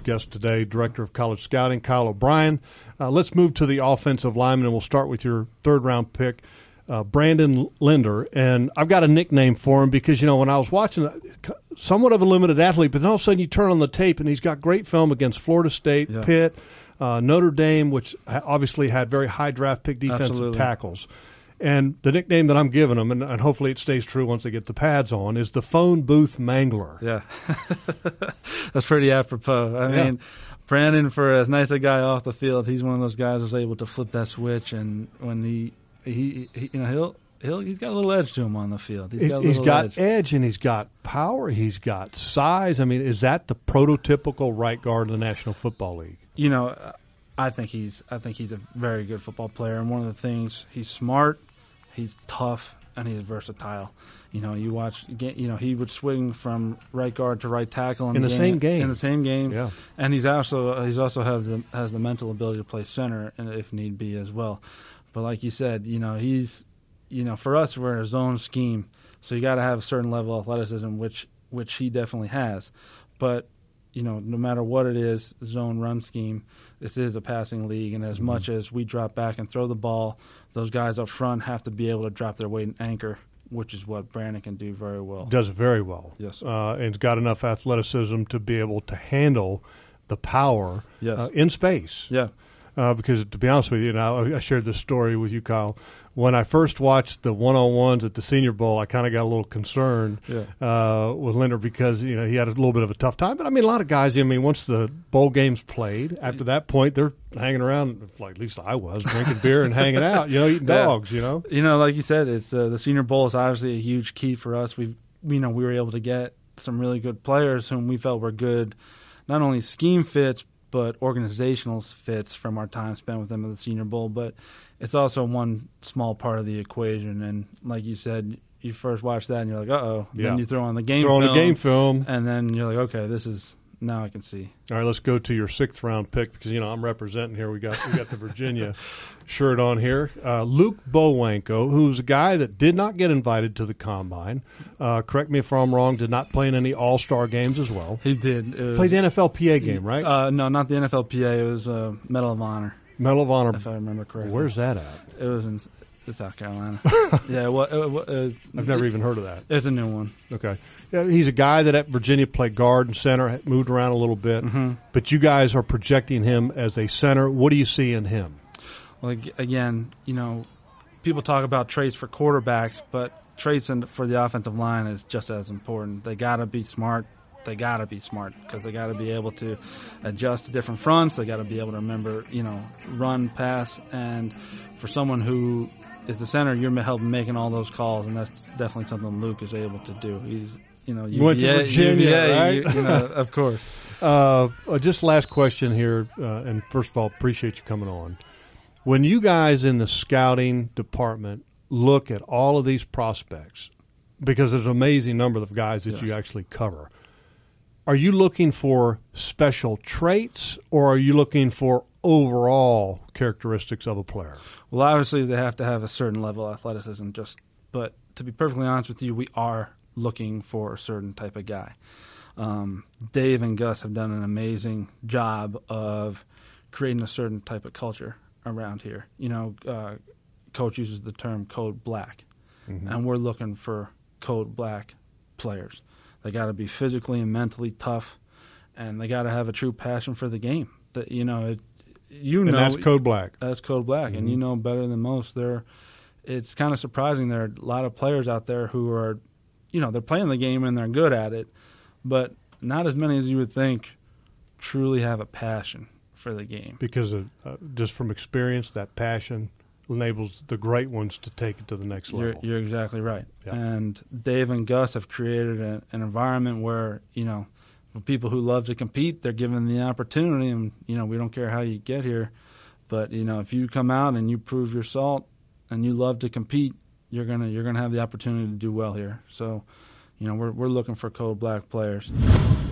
guest today, Director of College Scouting, Kyle O'Brien. Let's move to the offensive lineman, and we'll start with your third-round pick, Brandon Linder. And I've got a nickname for him because, when I was watching, somewhat of a limited athlete, but then all of a sudden you turn on the tape, and he's got great film against Florida State, Pitt, Notre Dame, which obviously had very high draft pick defensive tackles. And the nickname that I'm giving him, and hopefully it stays true once they get the pads on, is the phone booth mangler. Yeah. That's pretty apropos. I mean, Brandon, for as nice a guy off the field, he's one of those guys who's able to flip that switch, and when he's got a little edge to him on the field. He's got edge, and he's got power, he's got size. I mean, is that the prototypical right guard in the National Football League? I think he's a very good football player, and one of the things, he's smart, he's tough, and he's versatile. You watch, he would swing from right guard to right tackle in the same game. In the same game, yeah. And he's also has the mental ability to play center, and if need be as well. But like you said, he's for us, we're in a zone scheme, so you got to have a certain level of athleticism, which he definitely has. But no matter what it is, zone run scheme, this is a passing league, and as much as we drop back and throw the ball, those guys up front have to be able to drop their weight and anchor, which is what Brandon can do very well. Does it very well. Yes. And he's got enough athleticism to be able to handle the power in space. Yeah. Because to be honest with you, I shared this story with you, Kyle. When I first watched the one-on-ones at the Senior Bowl, I kind of got a little concerned with Linder because he had a little bit of a tough time. But a lot of guys. Once the bowl games played, after that point, they're hanging around. Like at least I was drinking beer and hanging out. Eating dogs. Like you said, it's the Senior Bowl is obviously a huge key for us. We were able to get some really good players whom we felt were good, not only scheme fits, but organizational fits from our time spent with them at the Senior Bowl. But it's also one small part of the equation. And like you said, you first watch that and you're like, uh-oh. Yeah. Then you throw on the game film. And then you're like, okay, now I can see. All right, let's go to your sixth-round pick because, I'm representing here. We got the Virginia shirt on here. Luke Bowanko, who's a guy that did not get invited to the Combine. Correct me if I'm wrong, did not play in any All-Star games as well. He did. Played the NFLPA game, right? No, not the NFLPA. It was Medal of Honor. Medal of Honor. If I remember correctly. Where's that at? It was in South Carolina. Yeah, I've never even heard of that. It's a new one. Okay. Yeah, he's a guy that at Virginia played guard and center, moved around a little bit. Mm-hmm. But you guys are projecting him as a center. What do you see in him? Well, again, people talk about traits for quarterbacks, but traits for the offensive line is just as important. They got to be smart. They got to be smart because they got to be able to adjust to different fronts. They got to be able to remember, run, pass. And for someone who is the center, you're helping making all those calls, and that's definitely something Luke is able to do. He's, UVA, went to Virginia, right? Of course. Just last question here, and first of all, appreciate you coming on. When you guys in the scouting department look at all of these prospects, because there's an amazing number of guys that you actually cover, are you looking for special traits or are you looking for overall characteristics of a player? Well, obviously they have to have a certain level of athleticism, but to be perfectly honest with you, we are looking for a certain type of guy. Dave and Gus have done an amazing job of creating a certain type of culture around here. Coach uses the term code black, and we're looking for code black players. They got to be physically and mentally tough, and they got to have a true passion for the game. And that's code black. That's code black, and better than most. It's kind of surprising. There are a lot of players out there who are, they're playing the game and they're good at it, but not as many as you would think truly have a passion for the game. Because of just from experience, that passion enables the great ones to take it to the next level. You're exactly right. Yeah. And Dave and Gus have created an environment where, for people who love to compete, they're given the opportunity, and, we don't care how you get here. But, if you come out and you prove your salt and you love to compete, you're gonna have the opportunity to do well here. So, we're looking for code black players.